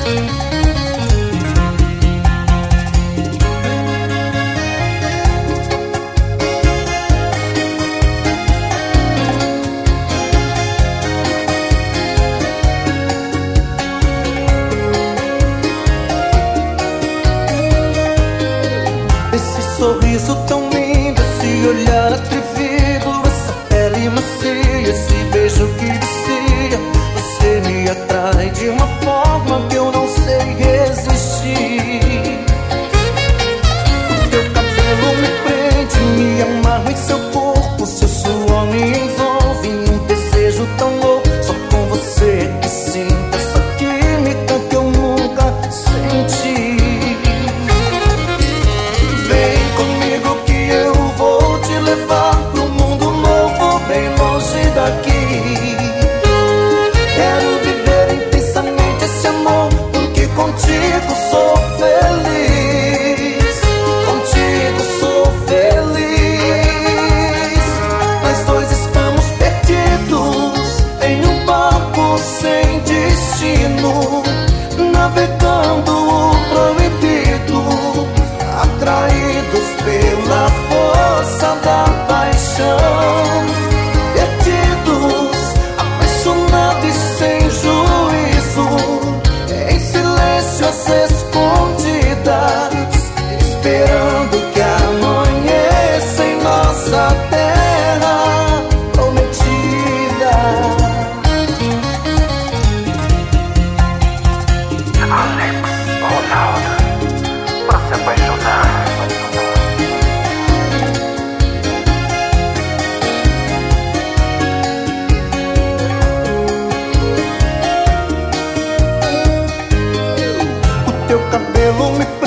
Sorriso tão lindo, esse olhar atrevido, essa pele macia, esse beijo que vicia. Você me atrai de uma forma que eu não sei resistir. O teu cabelo me prende, me amarro em seu corpo, seu suor me envolve em um desejo tão louco. Só com você que sinto essa química que eu nunca senti. Levar pro mundo novo, bem longe daqui. Quero viver intensamente esse amor, porque contigo sou feliz. Contigo sou feliz. Nós dois estamos perdidos em um barco sem destino, navegando o proibido, atraídos pela força da paixão, perdidos, apaixonados e sem juízo, em silêncio às escondidas, esperando que amanheça em nossa terra prometida. Alex Ronaldo, pra se apaixonar. Teu cabelo me